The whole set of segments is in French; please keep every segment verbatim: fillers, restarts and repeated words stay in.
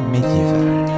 médiévale.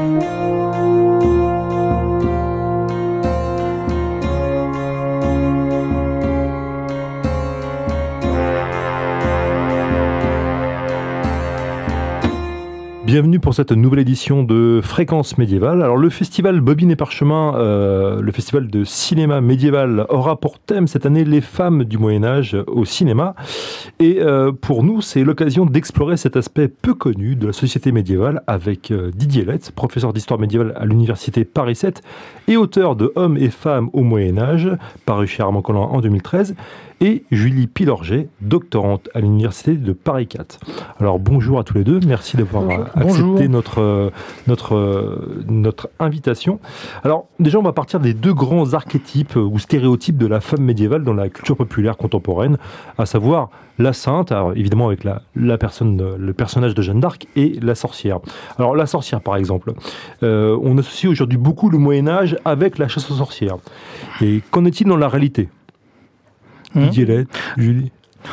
Bienvenue pour cette nouvelle édition de Fréquence médiévale. Alors le festival Bobine et Parchemin, euh, le festival de cinéma médiéval, aura pour thème cette année les femmes du Moyen-Âge au cinéma. Et euh, pour nous, c'est l'occasion d'explorer cet aspect peu connu de la société médiévale avec euh, Didier Letz, professeur d'histoire médiévale à l'université Paris sept et auteur de Hommes et femmes au Moyen-Âge, paru chez Armand Collin en deux mille treize. Et Julie Pilorget, doctorante à l'université de Paris quatre. Alors bonjour à tous les deux, merci d'avoir bonjour. accepté bonjour. notre notre notre invitation. Alors déjà on va partir des deux grands archétypes ou stéréotypes de la femme médiévale dans la culture populaire contemporaine, à savoir la sainte, alors évidemment avec la la personne le personnage de Jeanne d'Arc et la sorcière. Alors la sorcière par exemple, euh, on associe aujourd'hui beaucoup le Moyen Âge avec la chasse aux sorcières. Et qu'en est-il dans la réalité? Didier Letz, Julie.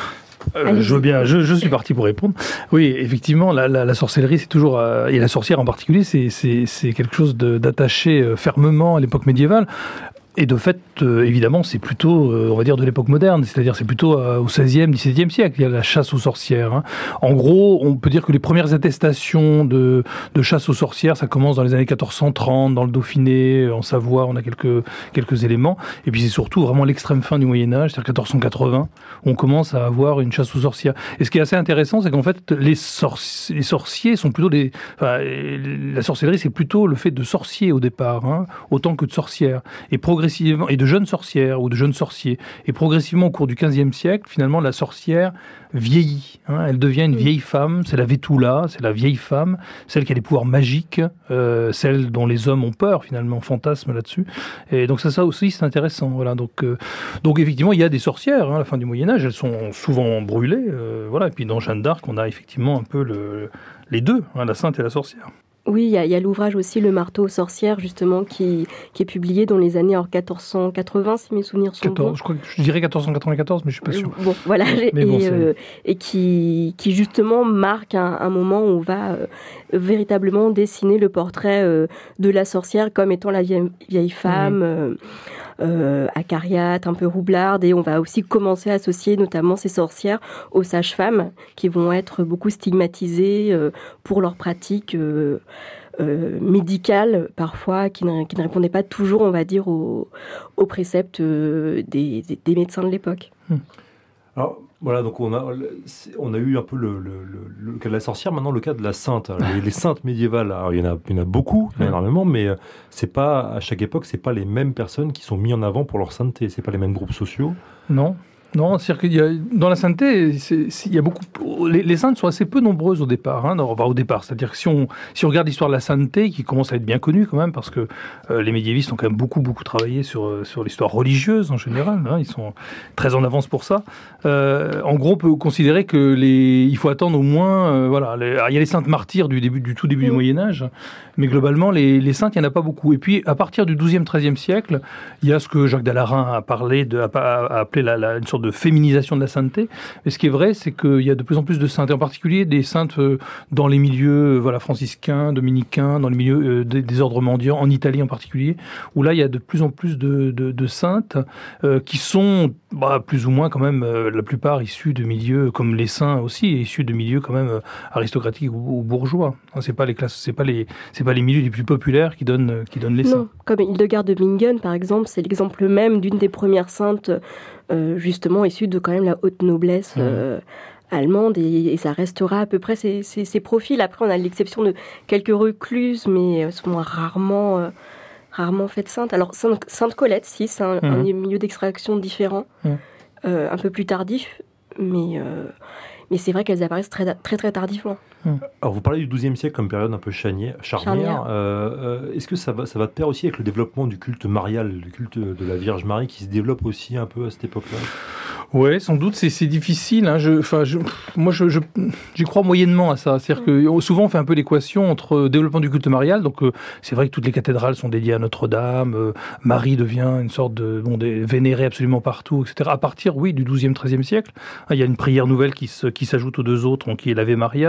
Euh, je veux bien, je, je suis parti pour répondre. Oui, effectivement, la, la, la sorcellerie, c'est toujours, euh, et la sorcière en particulier, c'est, c'est, c'est quelque chose de, d'attaché euh, fermement à l'époque médiévale. Et de fait, euh, évidemment, c'est plutôt, euh, on va dire, de l'époque moderne, c'est-à-dire c'est plutôt euh, au seizième, dix-septième siècle, il y a la chasse aux sorcières. Hein. En gros, on peut dire que les premières attestations de, de chasse aux sorcières, ça commence dans les années quatorze cent trente, dans le Dauphiné, en Savoie, on a quelques, quelques éléments. Et puis c'est surtout vraiment l'extrême fin du Moyen-Âge, c'est-à-dire quatorze cent quatre-vingts, où on commence à avoir une chasse aux sorcières. Et ce qui est assez intéressant, c'est qu'en fait, les, sorci- les sorciers sont plutôt des... Enfin, la sorcellerie, c'est plutôt le fait de sorciers au départ, hein, autant que de sorcières. Et progressivement, et de jeunes sorcières ou de jeunes sorciers. Et progressivement, au cours du quinzième siècle, finalement, la sorcière vieillit. Hein, elle devient une vieille femme, c'est la Vétoula, c'est la vieille femme, celle qui a des pouvoirs magiques, euh, celle dont les hommes ont peur, finalement, fantasme là-dessus. Et donc ça, ça aussi, c'est intéressant. Voilà. Donc, euh, donc effectivement, il y a des sorcières hein, à la fin du Moyen-Âge, elles sont souvent brûlées. Euh, voilà. Et puis dans Jeanne d'Arc, on a effectivement un peu le, les deux, hein, la sainte et la sorcière. Oui, il y, y a l'ouvrage aussi Le marteau aux sorcières, justement, qui, qui est publié dans les années alors, quatorze cent quatre-vingts, si mes souvenirs sont quatorze, bons. Je, crois que, je dirais quatorze cent quatre-vingt-quatorze, mais je ne suis pas sûr. Bon, voilà, mais et, bon, euh, et qui, qui justement marque un, un moment où on va euh, véritablement dessiner le portrait euh, de la sorcière comme étant la vieille, vieille femme... Mmh. Euh, Euh, acariâtre, un peu roublarde, et on va aussi commencer à associer notamment ces sorcières aux sages-femmes qui vont être beaucoup stigmatisées euh, pour leurs pratiques euh, euh, médicales parfois, qui ne, qui ne répondaient pas toujours, on va dire, aux, aux préceptes euh, des, des, des médecins de l'époque. Hum. Alors voilà, donc on a, on a eu un peu le, le, le, le cas de la sorcière, maintenant le cas de la sainte. Les, les saintes médiévales, alors il y en a, il y en a beaucoup, il y en a énormément, mais c'est pas, à chaque époque, c'est pas les mêmes personnes qui sont mises en avant pour leur sainteté, c'est pas les mêmes groupes sociaux. Non. Non, c'est-à-dire qu'il y a, dans la sainteté, c'est, c'est, il y a beaucoup, les, les saintes sont assez peu nombreuses au départ. Hein, enfin, au départ, c'est-à-dire que si on, si on regarde l'histoire de la sainteté, qui commence à être bien connue quand même, parce que euh, les médiévistes ont quand même beaucoup, beaucoup travaillé sur, sur l'histoire religieuse en général. Hein, ils sont très en avance pour ça. Euh, en gros, on peut considérer que les, il faut attendre au moins, euh, voilà, les, il y a les saintes martyrs du début, du tout début mmh. du Moyen Âge, mais globalement, les, les saintes, il n'y en a pas beaucoup. Et puis, à partir du douzième, treizième siècle, il y a ce que Jacques Dallarin a parlé, de, a, a appelé la, la, une sorte de féminisation de la sainteté. Mais ce qui est vrai, c'est qu'il y a de plus en plus de saintes, et en particulier des saintes dans les milieux voilà, franciscains, dominicains, dans les milieux euh, des, des ordres mendiants, en Italie en particulier, où là, il y a de plus en plus de, de, de saintes euh, qui sont bah, plus ou moins quand même, euh, la plupart issus de milieux, comme les saints aussi, issus de milieux quand même euh, aristocratiques ou, ou bourgeois. Hein, c'est pas les classes, c'est pas les, c'est pas les milieux les plus populaires qui donnent, qui donnent les saints. Non, comme Hildegarde de Bingen, par exemple, c'est l'exemple même d'une des premières saintes Euh, justement issus de quand même la haute noblesse euh, mmh. allemande, et, et ça restera à peu près ces, ces, ces profils. Après, on a l'exception de quelques recluses, mais elles sont rarement, euh, rarement faites saintes. Alors, Sainte, Sainte Colette, si, c'est un, mmh. un milieu d'extraction différent, mmh. euh, un peu plus tardif, mais, euh, mais c'est vrai qu'elles apparaissent très, très, très tardivement. Alors, vous parlez du douzième siècle comme période un peu charnière. charnière. Euh, euh, est-ce que ça va, ça va de pair aussi avec le développement du culte marial, le culte de la Vierge Marie qui se développe aussi un peu à cette époque-là? Oui, sans doute, c'est, c'est difficile. Hein. Je, je, moi, je, je, j'y crois moyennement à ça. C'est-à-dire que souvent, on fait un peu l'équation entre développement du culte marial. Donc, euh, c'est vrai que toutes les cathédrales sont dédiées à Notre-Dame. Euh, Marie devient une sorte de bon, des, vénérée absolument partout, et cetera. À partir, oui, du douzième, treizième siècle, hein, il y a une prière nouvelle qui, se, qui s'ajoute aux deux autres, qui est l'Ave Maria. Euh,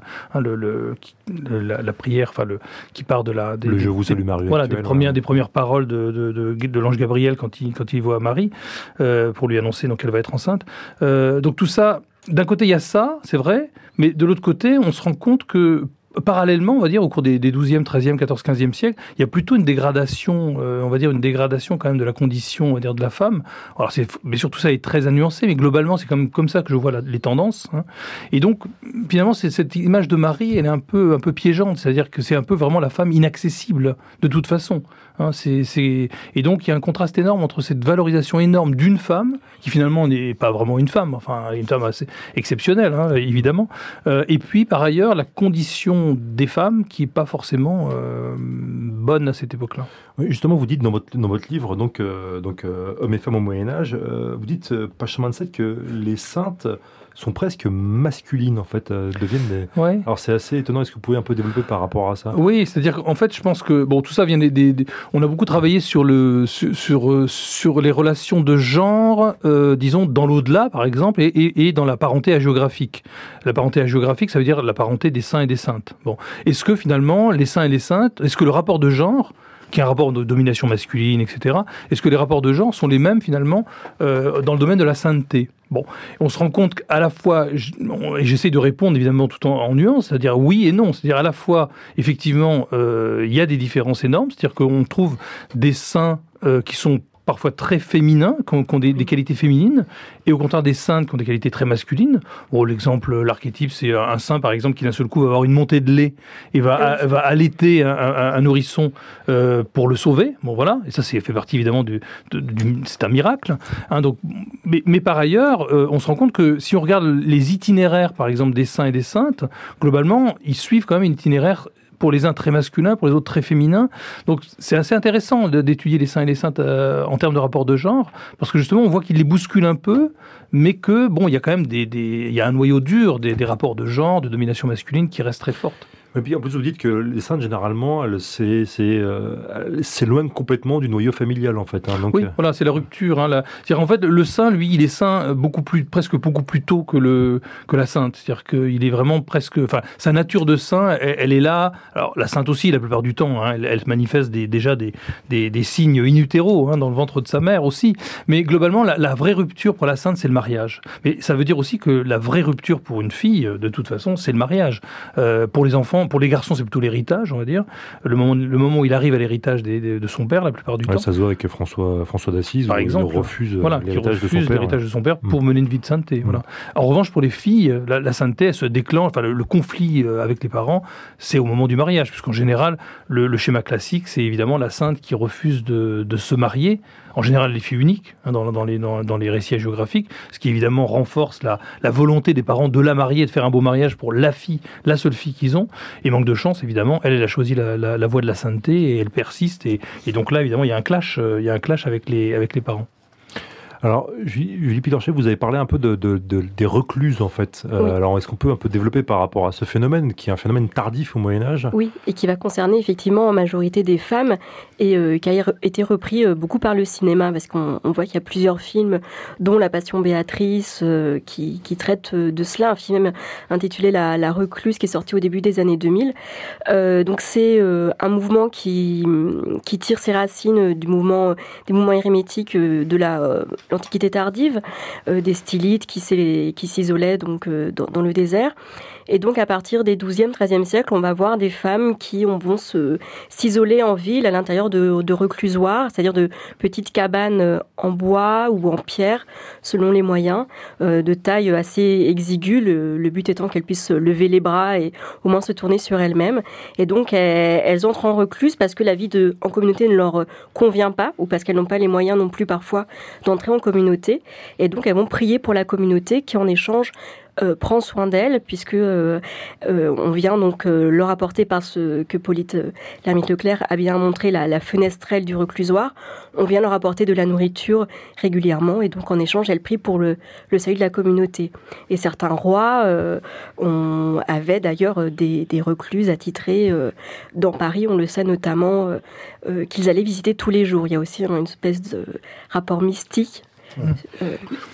hein, le, le, la, la prière, enfin le qui part de la des, le je vous salue Marie. Voilà, des premières, des premières paroles de, de, de, de l'ange Gabriel quand il, quand il voit Marie, euh, pour lui annoncer donc qu'elle va être enceinte. Euh, donc tout ça, d'un côté il y a ça, c'est vrai, mais de l'autre côté, on se rend compte que parallèlement, on va dire, au cours des, des douzième, treizième, quatorzième, quinzième siècles, il y a plutôt une dégradation, euh, on va dire une dégradation quand même de la condition, on va dire, de la femme. Alors, c'est, mais surtout ça est très à nuancer, mais globalement, c'est comme, comme ça que je vois la, les tendances. Hein. Et donc, finalement, c'est, cette image de Marie, elle est un peu, un peu piégeante, c'est-à-dire que c'est un peu vraiment la femme inaccessible, de toute façon. Hein, c'est, c'est... Et donc, il y a un contraste énorme entre cette valorisation énorme d'une femme, qui finalement n'est pas vraiment une femme, enfin, une femme assez exceptionnelle, hein, évidemment, euh, et puis, par ailleurs, la condition des femmes qui n'est pas forcément euh, bonne à cette époque-là. Oui, justement, vous dites dans votre, dans votre livre, donc, euh, donc euh, Hommes et femmes au Moyen-Âge, euh, vous dites, euh, page vingt-sept, que les saintes sont presque masculines, en fait, euh, deviennent des... Ouais. Alors, c'est assez étonnant. Est-ce que vous pouvez un peu développer par rapport à ça ? Oui, c'est-à-dire qu'en fait, je pense que, bon, tout ça vient des... des, des on a beaucoup travaillé sur, le, sur, sur, sur les relations de genre, euh, disons, dans l'au-delà, par exemple, et, et, et dans la parenté hagiographique. La parenté hagiographique, ça veut dire la parenté des saints et des saintes. Bon. Est-ce que, finalement, les saints et les saintes, est-ce que le rapport de genre, qui est un rapport de domination masculine, et cetera, est-ce que les rapports de genre sont les mêmes, finalement, euh, dans le domaine de la sainteté ? Bon, on se rend compte qu'à la fois, et j'essaie de répondre évidemment tout en, en nuance, c'est-à-dire oui et non, c'est-à-dire à la fois, effectivement, euh, il y a des différences énormes, c'est-à-dire qu'on trouve des saints euh, qui sont parfois très féminins, qui ont, qui ont des, des qualités féminines, et au contraire des saintes qui ont des qualités très masculines. Bon, l'exemple, l'archétype, c'est un saint, par exemple, qui d'un seul coup va avoir une montée de lait et va, va allaiter un, un, un nourrisson euh, pour le sauver. Bon, voilà. Et ça, c'est fait partie, évidemment, du, du, du c'est un miracle. Hein, donc, mais, mais par ailleurs, euh, on se rend compte que si on regarde les itinéraires, par exemple, des saints et des saintes, globalement, ils suivent quand même un itinéraire pour les uns très masculins, pour les autres très féminins. Donc c'est assez intéressant d'étudier les saints et les saintes euh, en termes de rapport de genre, parce que justement on voit qu'ils les bousculent un peu, mais que bon, il y a quand même des, des, il y a un noyau dur des, des rapports de genre, de domination masculine qui reste très forte. Et puis en plus vous dites que les saintes généralement elles, c'est, c'est, euh, elles s'éloignent complètement du noyau familial en fait. Hein, donc, oui, voilà, c'est la rupture. Hein, la... C'est-à-dire en fait le saint, lui, il est saint beaucoup plus, presque beaucoup plus tôt que le que la sainte. C'est-à-dire qu'il est vraiment presque, enfin sa nature de saint, elle, elle est là. Alors la sainte aussi, la plupart du temps, hein, elle, elle manifeste des, déjà des, des, des signes in utero hein, dans le ventre de sa mère aussi. Mais globalement, la, la vraie rupture pour la sainte, c'est le mariage. Mais ça veut dire aussi que la vraie rupture pour une fille, de toute façon, c'est le mariage. Euh, pour les enfants. Pour les garçons, c'est plutôt l'héritage, on va dire. Le moment, le moment où il arrive à l'héritage des, des, de son père, la plupart du ouais, temps. Ça se voit avec François, François d'Assise, par exemple, il refuse voilà, l'héritage, refuse de, son l'héritage de son père pour mmh. mener une vie de sainteté. Mmh. Voilà. En revanche, pour les filles, la, la sainteté, elle se déclenche, enfin, le, le conflit avec les parents, c'est au moment du mariage, puisqu'en général, le, le schéma classique, c'est évidemment la sainte qui refuse de, de se marier. En général, les filles uniques, hein, dans, dans, les, dans, dans les récits géographiques, ce qui évidemment renforce la, la volonté des parents de la marier, de faire un beau mariage pour la fille, la seule fille qu'ils ont. Et manque de chance, évidemment, elle, elle a choisi la, la, la voie de la sainteté et elle persiste. Et, et donc là, évidemment, il y a un clash, euh, il y a un clash avec les, avec les parents. Alors, Julie Pilanchet, vous avez parlé un peu de, de, de, des recluses, en fait. Euh, oui. Alors, est-ce qu'on peut un peu développer par rapport à ce phénomène, qui est un phénomène tardif au Moyen-Âge ? Oui, et qui va concerner effectivement en majorité des femmes, et euh, qui a été repris euh, beaucoup par le cinéma, parce qu'on on voit qu'il y a plusieurs films, dont La Passion Béatrice, euh, qui, qui traitent de cela, un film même intitulé La, La Recluse, qui est sorti au début des années deux mille. Euh, donc, c'est euh, un mouvement qui, qui tire ses racines du mouvement, des mouvements hérémétiques de la... Euh, l'Antiquité tardive, euh, des stylites qui, qui s'isolaient donc, euh, dans, dans le désert. Et donc, à partir des douzième, treizième siècle, on va voir des femmes qui on, vont se, s'isoler en ville à l'intérieur de, de reclusoires, c'est-à-dire de petites cabanes en bois ou en pierre, selon les moyens, euh, de taille assez exiguë, le, le but étant qu'elles puissent lever les bras et au moins se tourner sur elles-mêmes. Et donc, elles, elles entrent en recluse parce que la vie de, en communauté ne leur convient pas, ou parce qu'elles n'ont pas les moyens non plus parfois d'entrer en communauté. Et donc, elles vont prier pour la communauté qui, en échange, Euh, prend soin d'elle, puisque euh, euh, on vient donc euh, leur apporter, parce que Polyte euh, l'ermite Leclerc a bien montré la, la fenestrelle du reclusoire, on vient leur apporter de la nourriture régulièrement, et donc en échange elles prient pour le, le salut de la communauté. Et certains rois euh, on, avaient d'ailleurs des, des recluses attitrées euh, dans Paris, on le sait notamment euh, euh, qu'ils allaient visiter tous les jours. Il y a aussi hein, une espèce de rapport mystique. Mmh. Euh,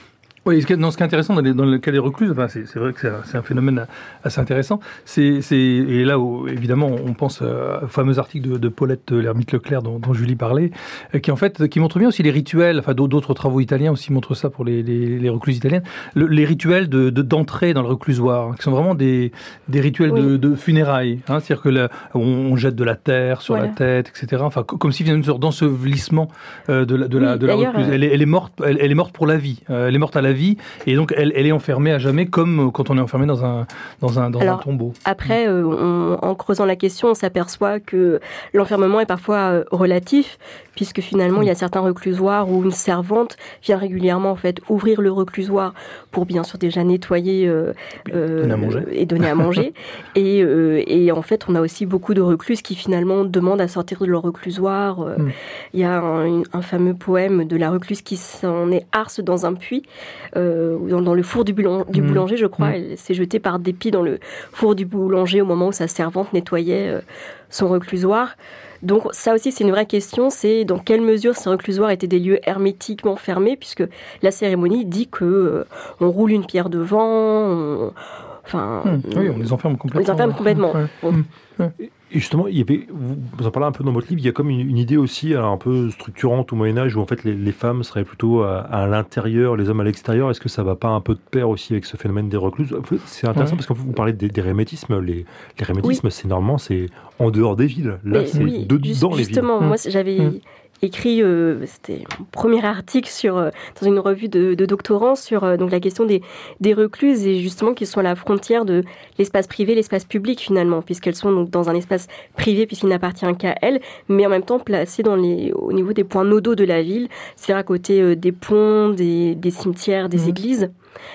Oui, ce qui, non, ce qui est intéressant dans, les, dans le cas des recluses, enfin, c'est, c'est vrai que c'est un, c'est un phénomène assez intéressant. C'est, c'est, et là, où, évidemment, on pense au fameux article de, de Paulette Lermite-Leclerc dont, dont Julie parlait, qui en fait, qui montre bien aussi les rituels. Enfin, d'autres travaux italiens aussi montrent ça pour les, les, les recluses italiennes. Le, les rituels de, de, d'entrée dans le reclusoire, hein, qui sont vraiment des, des rituels oui. de, de funérailles. Hein, c'est-à-dire que là, on, on jette de la terre sur voilà. la tête, et cetera. Enfin, comme s'il y avait une sorte d'ensevelissement euh, de la, de la, oui, de la recluse. Elle est, elle est morte, elle, elle est morte pour la vie. Euh, elle est morte à la vie, et donc elle, elle est enfermée à jamais, comme quand on est enfermé dans un, dans un, dans Alors, un tombeau. Après, euh, on, en creusant la question, on s'aperçoit que l'enfermement est parfois euh, relatif, puisque finalement, mmh. il y a certains reclusoires où une servante vient régulièrement en fait ouvrir le reclusoire pour bien sûr déjà nettoyer euh, euh, donner à manger. et donner à manger. et, euh, et en fait, on a aussi beaucoup de recluses qui finalement demandent à sortir de leur reclusoire. Euh, mmh. Il y a un, un fameux poème de la recluse qui s'en est arse dans un puits. Euh, dans, dans le four du, boulang, du boulanger, je crois. Mmh. Elle s'est jetée par dépit dans le four du boulanger au moment où sa servante nettoyait euh, son reclusoire. Donc ça aussi, c'est une vraie question, c'est dans quelle mesure ces reclusoires étaient des lieux hermétiquement fermés, puisque la cérémonie dit que euh, on roule une pierre devant, on, enfin... Mmh. Oui, on les enferme complètement. On les enferme complètement. Ouais. Bon. Mmh. Et justement, il y avait, vous en parlez un peu dans votre livre, il y a comme une, une idée aussi un peu structurante au Moyen-Âge où en fait les, les femmes seraient plutôt à, à l'intérieur, les hommes à l'extérieur. Est-ce que ça ne va pas un peu de pair aussi avec ce phénomène des recluses ? C'est intéressant ouais. parce que vous parlez des, des rémétismes. Les, les rémétismes, oui. c'est normalement c'est en dehors des villes. Là, Mais c'est oui, dedans juste, les villes. Justement, moi j'avais... Mmh. écrit, euh, c'était mon premier article sur, euh, dans une revue de, de doctorants sur euh, donc la question des, des recluses et justement qui sont à la frontière de l'espace privé et l'espace public finalement, puisqu'elles sont donc dans un espace privé puisqu'il n'appartient qu'à elles, mais en même temps placées dans les, au niveau des points nodaux de la ville, c'est-à-dire à côté euh, des ponts, des, des cimetières, des mmh. églises.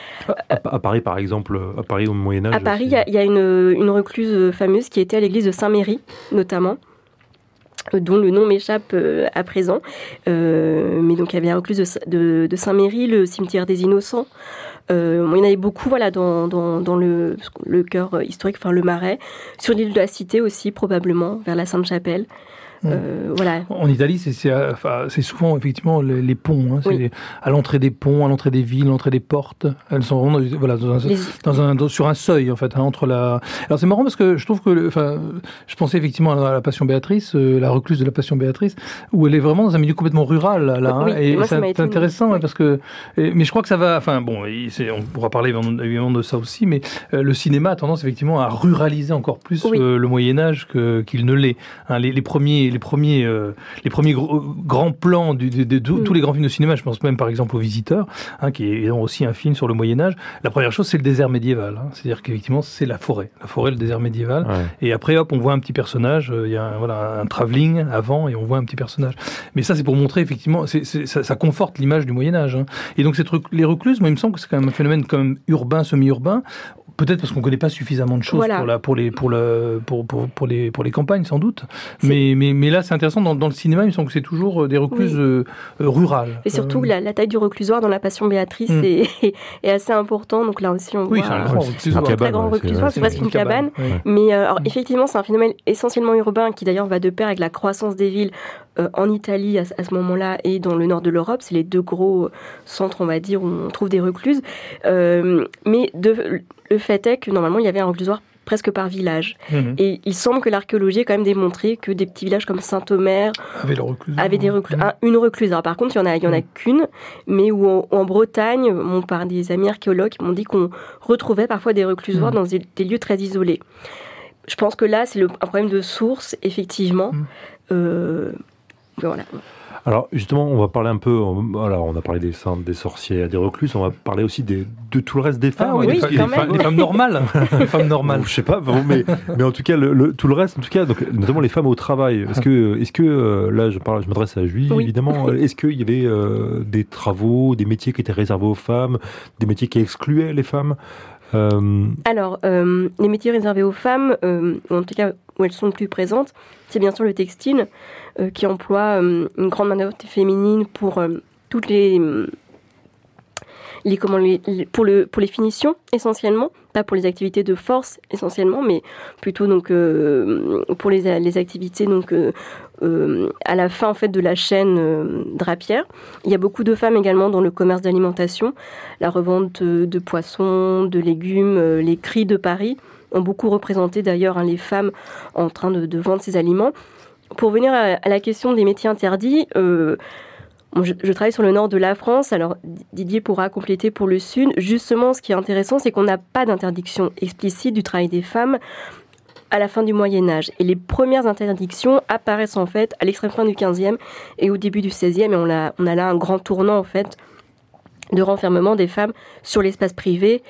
À, à Paris, par exemple, à Paris au Moyen-Âge. À Paris, il y, y a une, une recluse fameuse qui était à l'église de Saint-Méry, notamment, dont le nom m'échappe euh, à présent. Euh, mais donc, il y avait la recluse de, de, de Saint-Méry, le cimetière des Innocents. Euh, il y en avait beaucoup voilà, dans, dans, dans le, le cœur historique, enfin le Marais. Sur l'île de la Cité aussi, probablement, vers la Sainte-Chapelle. Euh, voilà. En Italie, c'est, c'est, enfin, c'est souvent effectivement les, les ponts. Hein, c'est oui. les, à l'entrée des ponts, à l'entrée des villes, à l'entrée des portes. Elles sont vraiment voilà, dans un, les... dans un, dans, sur un seuil en fait. Hein, entre la... Alors c'est marrant parce que je trouve que, enfin, je pensais effectivement à la Passion Béatrice, euh, la recluse de la Passion Béatrice, où elle est vraiment dans un milieu complètement rural là. Hein, oui, et moi, c'est, c'est intéressant ouais, parce que, et, mais je crois que ça va. Enfin bon, c'est, on pourra parler évidemment de ça aussi, mais euh, le cinéma a tendance effectivement à ruraliser encore plus oui. euh, le Moyen Âge que, qu'il ne l'est. Hein, les, les premiers, les premiers. Euh, les premiers gros, grands plans de, de, de, de mmh. tous les grands films de cinéma, je pense même par exemple aux Visiteurs, hein, qui est aussi un film sur le Moyen-Âge. La première chose, c'est le désert médiéval. Hein. C'est-à-dire qu'effectivement, c'est la forêt. La forêt, le désert médiéval. Ouais. Et après, hop, on voit un petit personnage. Il y a un, voilà, un travelling avant et on voit un petit personnage. Mais ça, c'est pour montrer effectivement, c'est, c'est, ça, ça conforte l'image du Moyen-Âge. Hein. Et donc, cette, les recluses, moi, il me semble que c'est quand même un phénomène quand même urbain, semi-urbain. Peut-être parce qu'on ne connaît pas suffisamment de choses voilà. pour, la, pour, les, pour, le, pour, pour, pour, les, pour les campagnes, sans doute. Mais, mais, mais là, c'est intéressant. Dans, dans le cinéma, il me semble que c'est toujours des recluses oui. euh, rurales. Et surtout, euh... la, la taille du reclusoire dans La Passion Béatrice mmh. est, est assez important. Donc là aussi, on oui, voit c'est un, grand, c'est un très grand reclusoire. C'est, c'est presque une cabane. cabane. Ouais. Mais euh, alors, mmh. effectivement, c'est un phénomène essentiellement urbain qui d'ailleurs va de pair avec la croissance des villes euh, en Italie à, à ce moment-là et dans le nord de l'Europe. C'est les deux gros centres, on va dire, où on trouve des recluses. Euh, mais de... Le fait est que normalement, il y avait un reclusoire presque par village. Mmh. Et il semble que l'archéologie ait quand même démontré que des petits villages comme Saint-Omer avaient, avaient des reclus, mmh. un, une recluse. Alors par contre, il n'y en a, il y en a mmh. qu'une, mais où en, en Bretagne, bon, par des amis archéologues, ils m'ont dit qu'on retrouvait parfois des reclusoires mmh. dans des, des lieux très isolés. Je pense que là, c'est le, un problème de source, effectivement. Mmh. Euh, voilà. Alors justement, on va parler un peu, alors on a parlé des saintes, des sorcières, des recluses, on va parler aussi des, de tout le reste des femmes. Ah oui, des, oui, femmes, des, femmes, des femmes normales. Les femmes normales. Bon, je sais pas, bon, mais, mais en tout cas, le, le, tout le reste, en tout cas, donc, notamment les femmes au travail. Est-ce que, est-ce que euh, là, je, parle, je m'adresse à Julie, oui. évidemment, est-ce qu'il y avait euh, des travaux, des métiers qui étaient réservés aux femmes, des métiers qui excluaient les femmes euh... Alors, euh, les métiers réservés aux femmes, euh, en tout cas où elles sont le plus présentes, c'est bien sûr le textile, euh, qui emploie euh, une grande main-d'œuvre féminine pour euh, toutes les, les, comment, les, les, pour, le, pour les finitions essentiellement, pas pour les activités de force essentiellement, mais plutôt donc, euh, pour les, les activités donc, euh, euh, à la fin en fait, de la chaîne euh, drapière. Il y a beaucoup de femmes également dans le commerce d'alimentation, la revente de, de poissons, de légumes, euh, les cris de Paris ont beaucoup représenté d'ailleurs hein, les femmes en train de, de vendre ces aliments. Pour venir à, à la question des métiers interdits, euh, bon, je, je travaille sur le nord de la France, alors Didier pourra compléter pour le sud. Justement, ce qui est intéressant, c'est qu'on n'a pas d'interdiction explicite du travail des femmes à la fin du Moyen-Âge. Et les premières interdictions apparaissent en fait à l'extrême fin du quinzième et au début du seizième, et on a, on a là un grand tournant en fait de renfermement des femmes sur l'espace privé,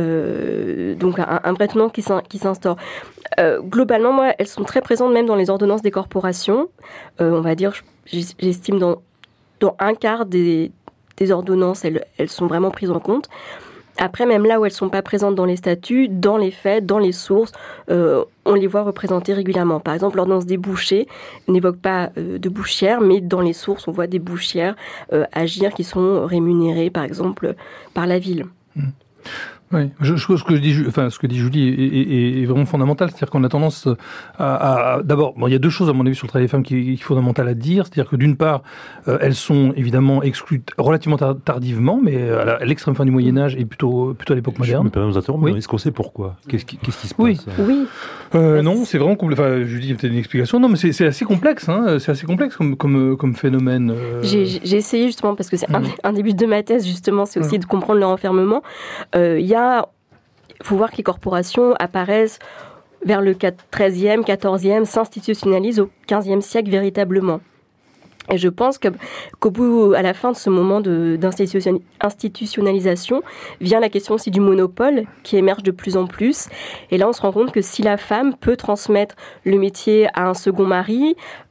euh, donc un, un vrai tournant qui, qui s'instaure. Euh, globalement, moi, elles sont très présentes même dans les ordonnances des corporations. Euh, on va dire, j'estime dans, dans un quart des, des ordonnances, elles, elles sont vraiment prises en compte. Après, même là où elles ne sont pas présentes dans les statuts, dans les faits, dans les sources, euh, on les voit représentées régulièrement. Par exemple, l'ordonnance des bouchers n'évoque pas euh, de bouchières, mais dans les sources, on voit des bouchières euh, agir qui sont rémunérées, par exemple, par la ville. Mmh. Oui, je, je, ce que je dis, enfin, ce que dit Julie est, est, est vraiment fondamental, c'est-à-dire qu'on a tendance à, à d'abord, bon, il y a deux choses à mon avis sur le travail des femmes qui, qui est fondamental à dire, c'est-à-dire que d'une part, euh, elles sont évidemment exclues relativement tardivement, mais à, la, à l'extrême fin du Moyen Âge et plutôt plutôt à l'époque moderne. Je me permets de vous interrompre, oui. mais est-ce qu'on sait pourquoi ? Qu'est-ce qui, qu'est-ce qui se passe ? Oui, oui. Euh, non, c'est vraiment complexe. Enfin, Julie, il y a peut-être une explication. Non, mais c'est, c'est assez complexe, hein. C'est assez complexe comme comme comme phénomène. Euh... J'ai, j'ai essayé justement parce que c'est mmh. un, un des buts de ma thèse justement, c'est aussi mmh. de comprendre leur enfermement. Il euh, y a Il faut voir que les corporations apparaissent vers le treizième, quatorzième, s'institutionnalisent au quinzième siècle véritablement. Et je pense que, qu'au bout, à la fin de ce moment de, d'institutionnalisation, vient la question aussi du monopole qui émerge de plus en plus. Et là, on se rend compte que si la femme peut transmettre le métier à un second mari,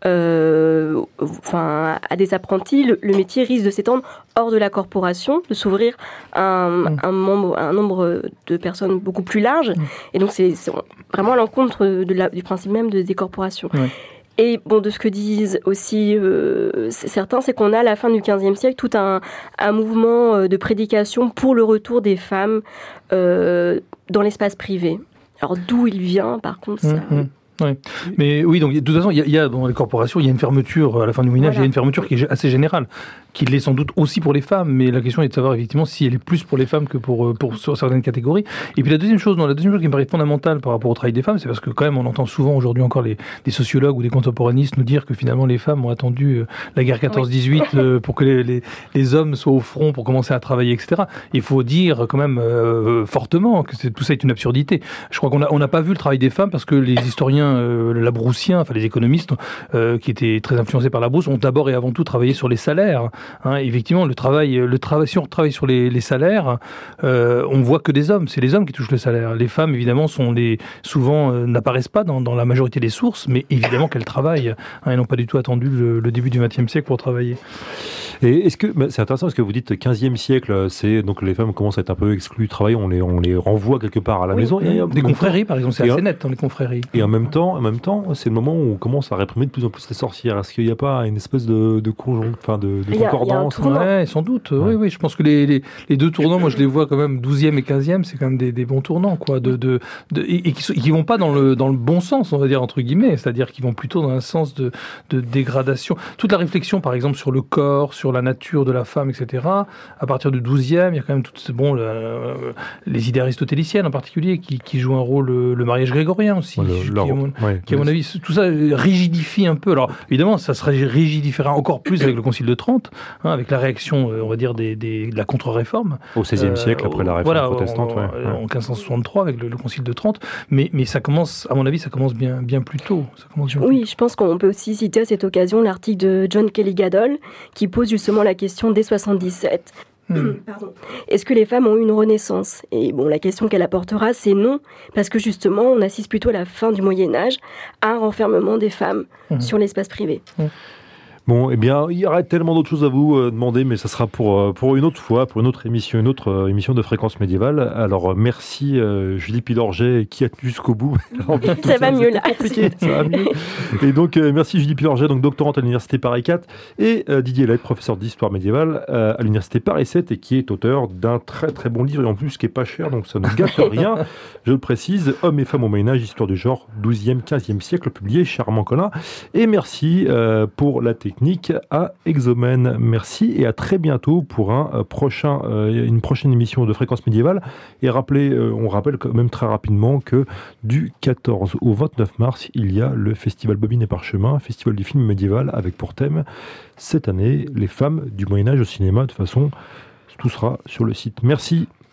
euh, enfin, à des apprentis, le, le métier risque de s'étendre hors de la corporation, de s'ouvrir un, mmh. un, membre, un nombre de personnes beaucoup plus large. Mmh. Et donc, c'est, c'est vraiment à l'encontre de la, du principe même de, des corporations. Mmh. Et bon, de ce que disent aussi euh, certains, c'est qu'on a à la fin du quinzième siècle tout un, un mouvement de prédication pour le retour des femmes euh, dans l'espace privé. Alors d'où il vient, par contre, ça... Mmh. Oui, mais oui, donc de toute façon, il y a, il y a dans les corporations, il y a une fermeture à la fin du Moyen Âge, voilà. Il y a une fermeture qui est assez générale, qui l'est sans doute aussi pour les femmes, mais la question est de savoir effectivement si elle est plus pour les femmes que pour pour sur certaines catégories. Et puis la deuxième chose, non, la deuxième chose qui me paraît fondamentale par rapport au travail des femmes, c'est parce que quand même on entend souvent aujourd'hui encore les des sociologues ou des contemporanistes nous dire que finalement les femmes ont attendu la guerre quatorze dix-huit oui. pour que les, les les hommes soient au front pour commencer à travailler, et cetera. Il faut dire quand même euh, fortement que c'est, tout ça est une absurdité. Je crois qu'on a on n'a pas vu le travail des femmes parce que les historiens Euh, labroussiens, enfin les économistes euh, qui étaient très influencés par Labrousse ont d'abord et avant tout travaillé sur les salaires. Hein. Effectivement, le travail, le travail, si on travaille sur les, les salaires, euh, on voit que des hommes. C'est les hommes qui touchent le salaire. Les femmes, évidemment, sont les souvent euh, n'apparaissent pas dans, dans la majorité des sources, mais évidemment qu'elles travaillent. Hein, elles n'ont pas du tout attendu le, le début du vingtième siècle pour travailler. Et est-ce que bah, c'est intéressant parce que vous dites quinzième siècle, c'est donc les femmes commencent à être un peu exclues du travail, on les on les renvoie quelque part à la oui, maison. Et, des confréries, temps, par exemple, c'est assez net dans les confréries. Et en même temps, en même temps, c'est le moment où on commence à réprimer de plus en plus les sorcières. Est-ce qu'il n'y a pas une espèce de de conjon, enfin de, de concordance? Ouais, sans doute. Ouais. Oui, oui. Je pense que les, les les deux tournants, moi, je les vois quand même douzième et quinzième, c'est quand même des, des bons tournants, quoi, de de, de et, et qui qui vont pas dans le dans le bon sens, on va dire entre guillemets, c'est-à-dire qu'ils vont plutôt dans un sens de de dégradation. Toute la réflexion, par exemple, sur le corps, sur la nature de la femme, et cetera. À partir du douzième, il y a quand même toutes bon, le, les idées aristotéliciennes en particulier qui, qui jouent un rôle, le, le mariage grégorien aussi, ouais, le, qui, à mon, ouais, qui à mon avis, tout ça rigidifie un peu. Alors évidemment, ça se rigidifiera encore plus avec le Concile de Trente, hein, avec la réaction, on va dire, des, des, de la contre-réforme. Au seizième euh, siècle, après la réforme voilà, protestante. En, ouais, en, en quinze cent soixante-trois, avec le, le Concile de Trente. Mais, mais ça commence, à mon avis, ça commence bien, bien plus tôt. Ça commence bien oui, plus tôt. Je pense qu'on peut aussi citer à cette occasion l'article de John Kelly-Gadol qui pose justement la question dès soixante-dix-sept. Mmh. Pardon. Est-ce que les femmes ont eu une renaissance ? Et bon, la question qu'elle apportera, c'est non, parce que justement, on assiste plutôt à la fin du Moyen-Âge à un renfermement des femmes mmh. sur l'espace privé. Mmh. Bon, eh bien, il y aurait tellement d'autres choses à vous euh, demander, mais ça sera pour, euh, pour une autre fois, pour une autre émission, une autre euh, émission de Fréquence Médiévale. Alors, euh, merci euh, Julie Pilorget qui a tenu jusqu'au bout. Alors, ça, ça va mieux là. Compliqué, ça va mieux. Et donc, euh, merci Julie Pilorget, donc doctorante à l'Université Paris quatre, et euh, Didier Lett, professeur d'histoire médiévale euh, à l'Université Paris sept, et qui est auteur d'un très très bon livre, et en plus qui est pas cher, donc ça ne gâte rien. Je le précise, Hommes et femmes au Moyen-Âge, histoire du genre, douzième, quinzième siècle, publié chez Armand Collin. Et merci euh, pour la technique à Exomène. Merci et à très bientôt pour un euh, prochain, euh, une prochaine émission de Fréquence Médiévale. Et rappelez, euh, on rappelle quand même très rapidement que du quatorze au vingt-neuf mars, il y a le festival Bobine et Parchemin, festival du film médiéval, avec pour thème cette année les femmes du Moyen-Âge au cinéma. De toute façon, tout sera sur le site. Merci.